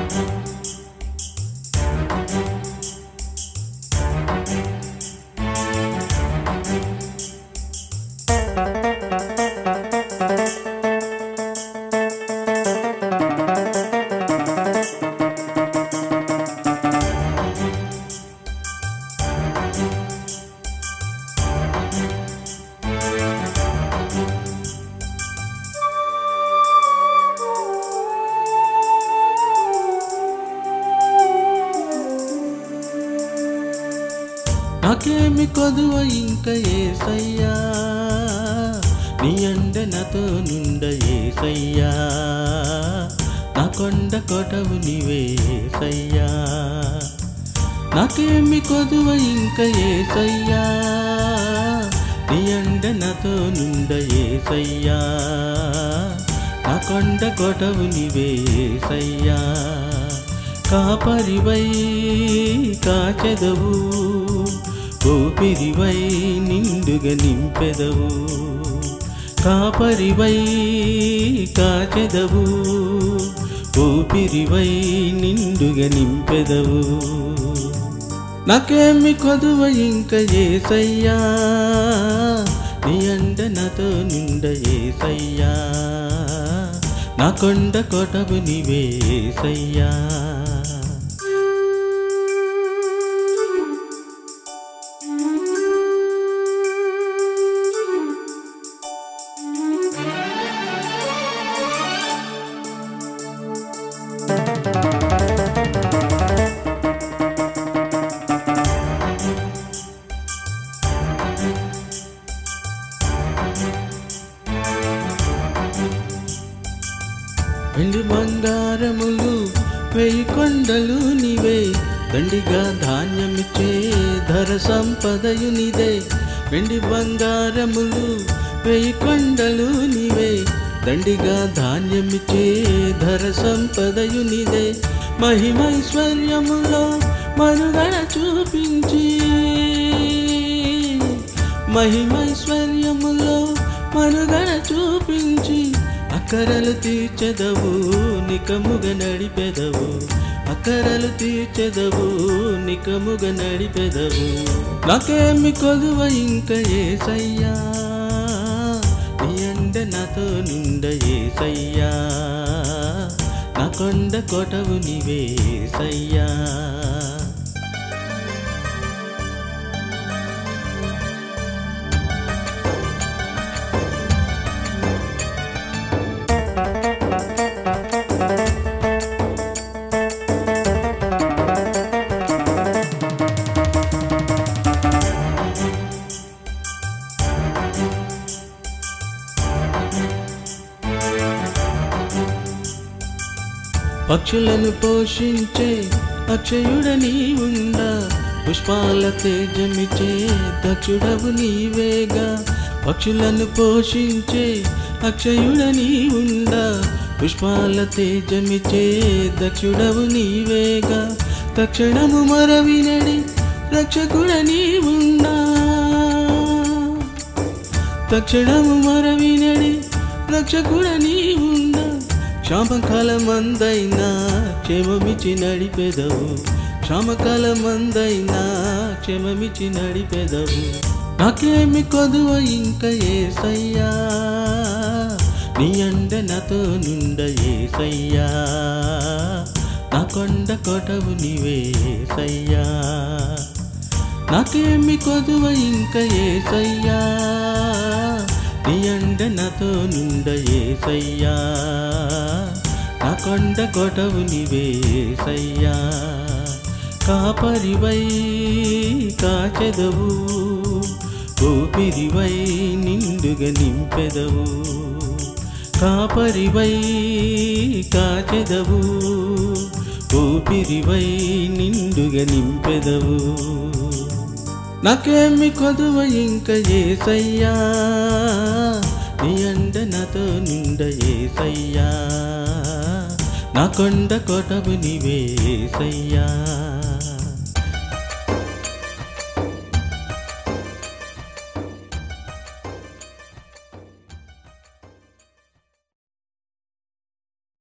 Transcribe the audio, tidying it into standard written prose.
నాకేమి కొదువ ఇంక యేసయ్యా, నీ అండ నాతో నుండ యేసయ్యా, నా కొండ కొటవు నీవే యేసయ్యా. నాకేమి కొదువ ఇంక యేసయ్యా, నీ అండ నాతో నుండ యేసయ్యా, నా కొండ కొటవు నీవే యేసయ్యా. కాపరివై కాచెదవు, ఊపిరివై నిండుగా నింపెదవు. కాపరివై కాచెదవు, ఊపిరివై నిండుగా నింపెదవు. నాకేమి కొదువ ఇంక యేసయ్యా, నీ అండ నాతో నిండ యేసయ్యా, నా కొండ కొటవు నీవే యేసయ్యా. వెండి బంగారములు 1000 కొండలు నీవే, దండిగా ధాన్యమిచ్చే ధర సంపదయు నీదే. వెండి బంగారములు 1000 కొండలు నీవే, దండిగా ధాన్యమిచ్చే ధర సంపదయు నీదే. మహిమైశ్వర్యములో మనుగడ చూపించి, మహిమైశ్వర్యములో మనుగడ చూపించి, అక్కరలు తీర్చెదవు నికముగా నడిపెదవు. అక్కరలు తీర్చెదవు నికముగా నడిపెదవు. నాకేమి కొదువ ఇంక యేసయ్యా, నీ అండ నాతో నిండ యేసయ్యా, నా కొండ కొటవు నీవే యేసయ్యా. పక్షులను పోషించే అక్షయుడ నీవుండా, పుష్పాల తేజమిచ్చే దక్షుడవు నీవేగా. పక్షులను పోషించే అక్షయుడ నీవుండా, పుష్పాల తేజమిచ్చే దక్షుడవు నీవేగా. తక్షణము మరవినడి రక్షకుడ నీవుండా, తక్షణము మరవినడి రక్షకుడ నీవుండా. క్షామకాలమందైనా క్షేమమిచ్చి నడిపెదవు, క్షామకాలమందైనా క్షేమమిచ్చి నడిపెదవు. నాకేమి కొదువ ఇంక యేసయ్యా, నీ అండ నాతో నిండ యేసయ్యా, నా కొండ కొటవు నీవే యేసయ్యా. నాకేమి కొదువ ఇంక యేసయ్యా, నీ అండ నాతో నిండ యేసయ్యా, నా కొండ కొటవు నీవే యేసయ్యా. కాపరివై కాచెదవు, ఊపిరివై నిండుగా నింపెదవు. కాపరివై కాచెదవు, ఊపిరివై నిండుగా నింపెదవు. నాకేమి కొదువ ఇంక యేసయ్యా, నీ అండ నాతో నిండ యేసయ్యా, నా కొండ కొటవు నీవే యేసయ్యా.